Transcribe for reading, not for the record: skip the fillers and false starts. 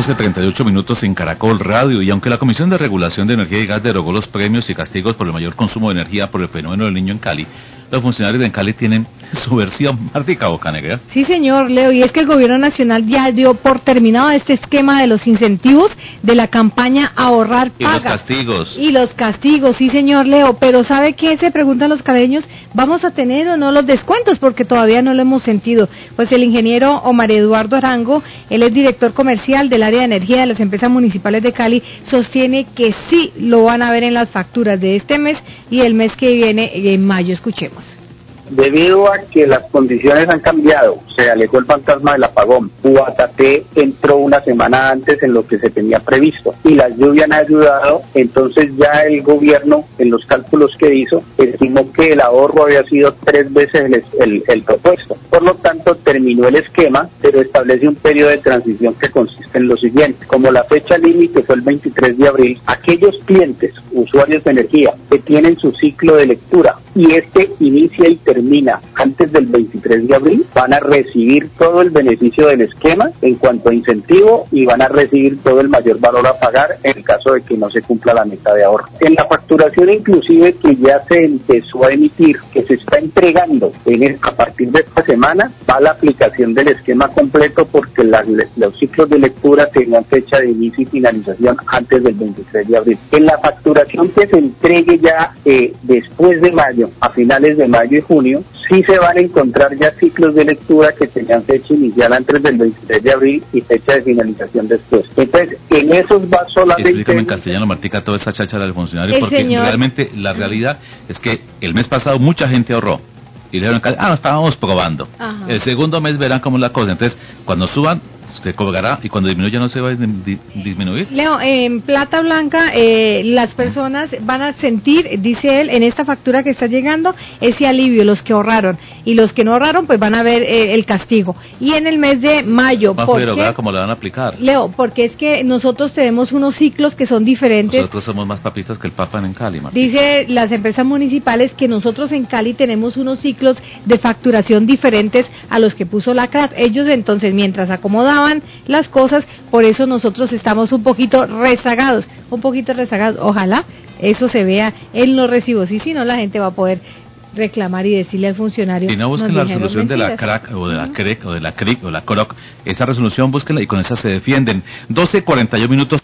12:38 en Caracol Radio. Y aunque la Comisión de Regulación de Energía y Gas derogó los premios y castigos por el mayor consumo de energía por el fenómeno del Niño en Cali, los funcionarios de Cali tienen su versión. Martica Bocanegra. Sí, señor Leo, y es que el gobierno nacional ya dio por terminado este esquema de los incentivos de la campaña Ahorrar Paga. Y los castigos. Y los castigos, sí, señor Leo, pero ¿sabe qué? Se preguntan los caleños, ¿vamos a tener o no los descuentos? Porque todavía no lo hemos sentido. Pues el ingeniero Omar Eduardo Arango, él es director comercial del área de energía de las empresas municipales de Cali, sostiene que sí lo van a ver en las facturas de este mes y el mes que viene, en mayo. Escuchemos. Debido a que las condiciones han cambiado, se alejó el fantasma del apagón, Guatate entró una semana antes en lo que se tenía previsto y las lluvias han ayudado, entonces ya el gobierno en los cálculos que hizo estimó que el ahorro había sido 3 veces el propuesto. Por lo tanto terminó el esquema, pero establece un periodo de transición que consiste en lo siguiente: como la fecha límite fue el 23 de abril, aquellos clientes, usuarios de energía que tienen su ciclo de lectura y este inicia y termina antes del 23 de abril, van a recibir todo el beneficio del esquema en cuanto a incentivo y van a recibir todo el mayor valor a pagar en el caso de que no se cumpla la meta de ahorro. En la facturación inclusive que ya se empezó a emitir, que se está entregando a partir de esta semana, va la aplicación del esquema completo porque los ciclos de lectura tenían fecha de inicio y finalización antes del 23 de abril. En la facturación que se entregue ya después de mayo, a finales de mayo y junio, sí se van a encontrar ya ciclos de lectura que tenían fecha inicial antes del 23 de abril y fecha de finalización después. Entonces, en esos va solamente... Explícame en castellano, Martica, toda esa cháchara del funcionario, porque señor... realmente la realidad es que el mes pasado mucha gente ahorró. Y le dijeron, estábamos probando. Ajá. El segundo mes verán cómo es la cosa. Entonces, cuando suban, se cobrará y cuando disminuya no se va a disminuir. Leo, en plata blanca las personas van a sentir, dice él, en esta factura que está llegando, ese alivio, los que ahorraron. Y los que no ahorraron, pues van a ver el castigo. Y en el mes de mayo... ¿Cómo le van a aplicar? Leo, porque es que nosotros tenemos unos ciclos que son diferentes. Nosotros somos más papistas que el Papa en Cali, Martín. Dice las empresas municipales que nosotros en Cali tenemos unos ciclos de facturación diferentes a los que puso la CRAT. Ellos entonces, mientras acomodaban las cosas, por eso nosotros estamos un poquito rezagados. Ojalá eso se vea en los recibos y si no la gente va a poder reclamar y decirle al funcionario. Si no, busquen la resolución de la CRAC o de la CREC o de la CRIC o la CROC, esa resolución búsquenla y con esa se defienden. 12:41